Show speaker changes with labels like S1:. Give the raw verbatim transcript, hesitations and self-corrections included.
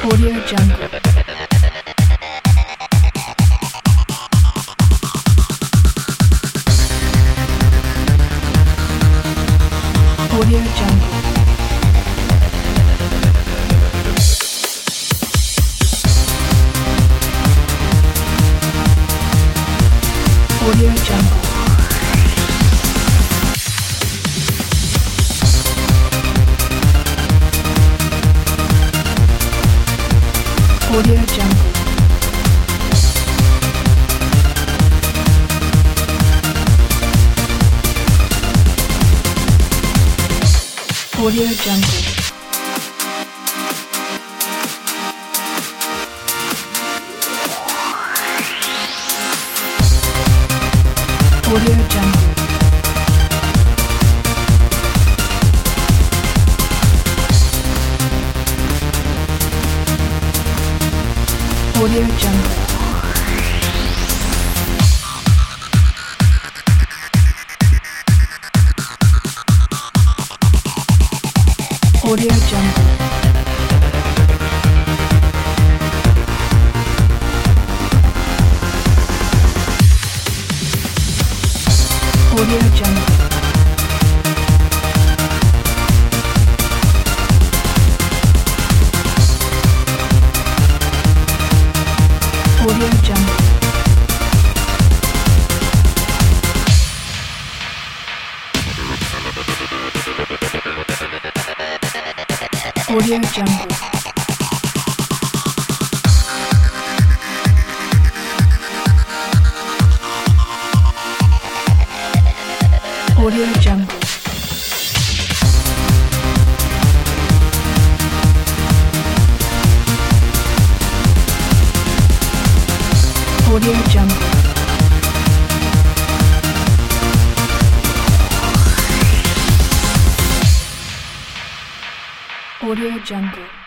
S1: Audio Jungle. Audio Jungle. Audio Jungle. Audio Jungle. Audio Jungle. Audio Jungle. Audio Jungle. Audio Jungle. Audio Jungle. Audio Jungle. Audio Jungle. Audio Jungle. Audio Jungle. Audio Jungle.